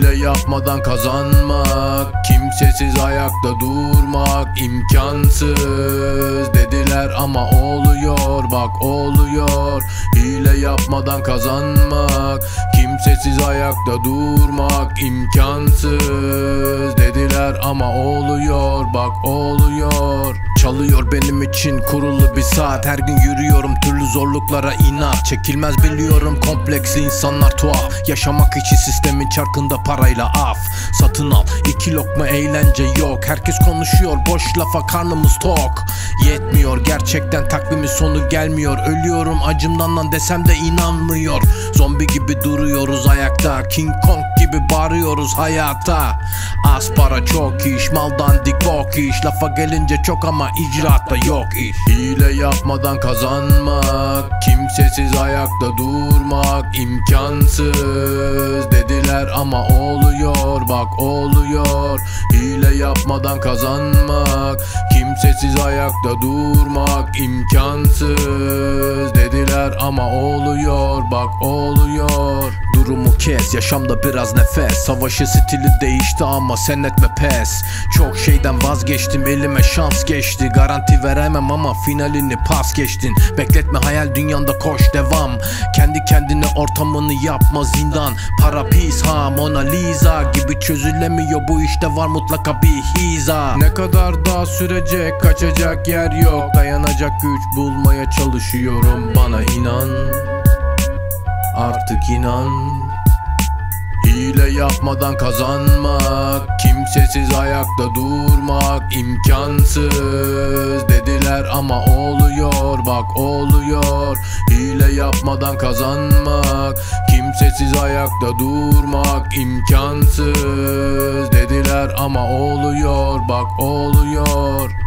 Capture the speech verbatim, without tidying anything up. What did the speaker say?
Hile yapmadan kazanmak, kimsesiz ayakta durmak imkansız dediler ama oluyor, bak oluyor. Hile yapmadan kazanmak, kimsesiz ayakta durmak imkansız dediler ama oluyor, bak oluyor. Çalıyor benim için kurulu bir saat, her gün yürüyorum türlü zorluklara inat. Çekilmez biliyorum kompleksi insanlar tuhaf, yaşamak için sistemin çarkında parayla af. Satın al iki lokma eğlence yok, herkes konuşuyor boş lafa karnımız tok. Yetmiyor gerçekten takvimin sonu gelmiyor, ölüyorum acımdan lan desem de inanmıyor. Zombi gibi duruyoruz ayakta, King Kong gibi bağırıyoruz hayata. Az para çok iş, mal dandik bok iş, lafa gelince çok ama icraatta yok iş. Hile yapmadan kazanmak, kimsesiz ayakta durmak imkansız dediler ama oluyor, bak oluyor. Hile yapmadan kazanmak, kimsesiz ayakta durmak imkansız dediler ama oluyor, bak oluyor. Durumu kes, yaşamda biraz nefes, savaşı stili değişti ama sen etme pes. Çok şeyden vazgeçtim, elime şans geçti, garanti veremem ama finalini pas geçtin. Bekletme hayal dünyanda, koş devam, kendi kendine ortamını yapma zindan. Para pis ha, Mona Lisa gibi çözülemiyor bu işte, var mutlaka bir hiza. Ne kadar daha sürecek, kaçacak yer yok, dayanacak güç bulmaya çalışıyorum, bana inan, artık inan. Hile yapmadan kazanmak, kimsesiz ayakta durmak imkansız dediler ama oluyor, bak oluyor. Hile yapmadan kazanmak, kimsesiz ayakta durmak imkansız dediler ama oluyor, bak oluyor.